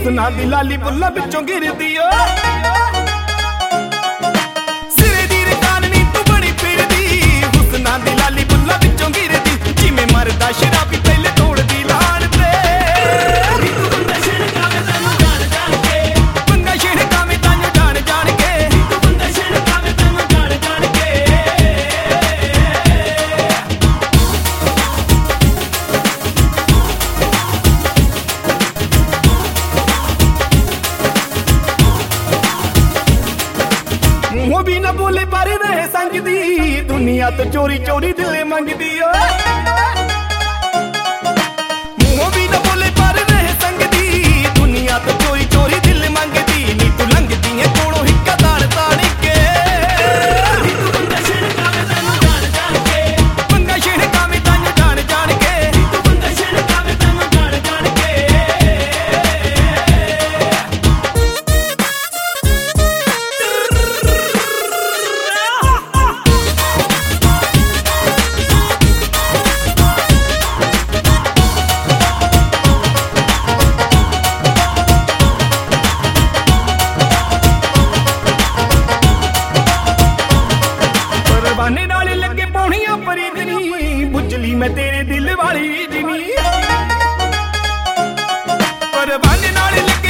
ਹੁਸਨਾ ਦੀ ਲਾਲੀ ਬੁੱਲਾ ਵਿੱਚੋਂ ਗਿਰਦੀ ਓ ਸਿਰੇ ਦੀ ਰਕਾਨੀ ਤੂੰ ਬੜੀ ਫਿਰਦੀ ਹੁਸਨਾ ਦੀ ਲਾਲੀ ਬੁੱਲਾ ਵਿੱਚੋਂ ਗਿਰਦੀ ਜਿਵੇਂ ਮਰਦਾ ਸ਼ਰਾਬੀ ਪਹਿਲੇ ਤੋੜਦੀ ਲਾਣ ਤੇ ਬੰਦਾ ਛਿੜਕਾਵੇਂ ਤੈਨੂੰ ਜਾਣ ਜਾਣ ਕੇ ਬੰਦਾ ਛਿੜਕਾਵੇਂ ਤੈਨੂੰ ਜਾਣ ਜਾਣ ਕੇ ਬੰਦਾ ਛਿੜਕਾਵੇਂ ਤੈਨੂੰ ਜਾਣ ਜਾਣ ਕੇ ਮੂੰਹੋਂ ਵੀ ਨਾ ਬੋਲੇ ਪਰ ਰਹੇ ਸੰਗਦੀ ਦੁਨੀਆ ਤੋਂ ਚੋਰੀ ਚੋਰੀ ਦਿਲ ਮੰਗਦੀ ਓ ਮੂੰਹੋਂ ਵੀ ਨਾ ਬੋਲੇ ਪਰ ਰਹੇ ਸੰਗਦੀ ਦੁਨੀਆ ਤੋਂ ਚੋਰੀ ਚੋਰੀ ਦਿਲ ਮੰਗਦੀ ਨੀ ਤੂੰ ਲੰਘਦੀ ਏ ਕੋਲੋਂ ਹਿੱਕਾ ਤਾਣ ਤਾਣ ਕੇ ਬੰਦਾ ਛਿੜਕਾਵੇਂ ਤੈਨੂੰ ਜਾਣ ਜਾਣ ਕੇ ਬੰਦਾ ਛਿੜਕਾਵੇਂ ਤੈਨੂੰ ਜਾਣ ਜਾਣ ਕੇ ਬੰਦਾ ਛਿੜਕਾਵੇਂ ਤੈਨੂੰ ਜਾਣ ਜਾਣ ਕੇ ਪਰਵਾਨੇ ਨਾਲ ਲੱਗੇ ਪੌਣੀਆਂ ਪਰੀਦਨੀ ਬੁੱਝਲੀ ਮੈਂ ਤੇਰੇ ਦਿਲ ਵਾਲੀ ਜਿਨੀ ਪਰਵਾਨੇ ਨਾਲ ਲੱਗੇ